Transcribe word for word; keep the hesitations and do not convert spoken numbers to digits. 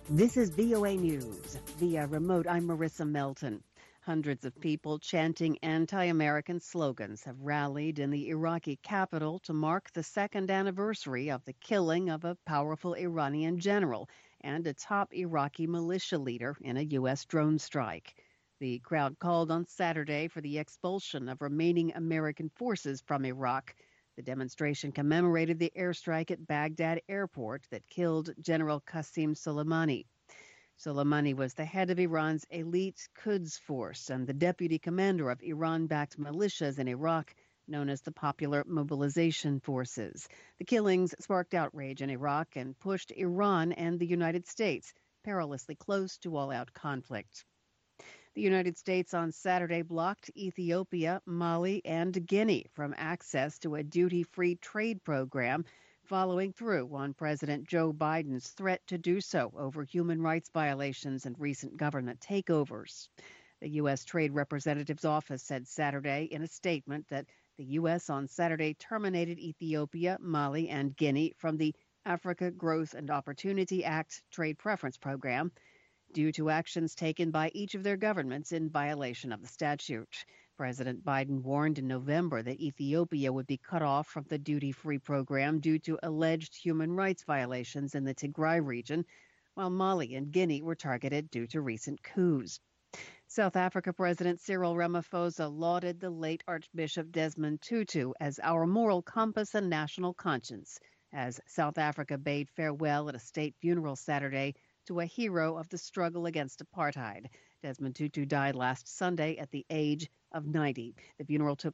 This is V O A News. Via remote, I'm Marissa Melton. Hundreds of people chanting anti-American slogans have rallied in the Iraqi capital to mark the second anniversary of the killing of a powerful Iranian general and a top Iraqi militia leader in a U S drone strike. The crowd called on Saturday for the expulsion of remaining American forces from Iraq. The demonstration commemorated the airstrike at Baghdad airport that killed General Qasem Soleimani. Soleimani was the head of Iran's elite Quds Force and the deputy commander of Iran-backed militias in Iraq, known as the Popular Mobilization Forces. The killings sparked outrage in Iraq and pushed Iran and the United States perilously close to all-out conflict. The United States on Saturday blocked Ethiopia, Mali, and Guinea from access to a duty-free trade program, following through on President Joe Biden's threat to do so over human rights violations and recent government takeovers. The U S. Trade Representative's office said Saturday in a statement that the U S on Saturday terminated Ethiopia, Mali, and Guinea from the Africa Growth and Opportunity Act Trade Preference Program due to actions taken by each of their governments in violation of the statute. President Biden warned in November that Ethiopia would be cut off from the duty-free program due to alleged human rights violations in the Tigray region, while Mali and Guinea were targeted due to recent coups. South Africa President Cyril Ramaphosa lauded the late Archbishop Desmond Tutu as our moral compass and national conscience, as South Africa bade farewell at a state funeral Saturday to a hero of the struggle against apartheid. Desmond Tutu died last Sunday at the age of ninety. The funeral took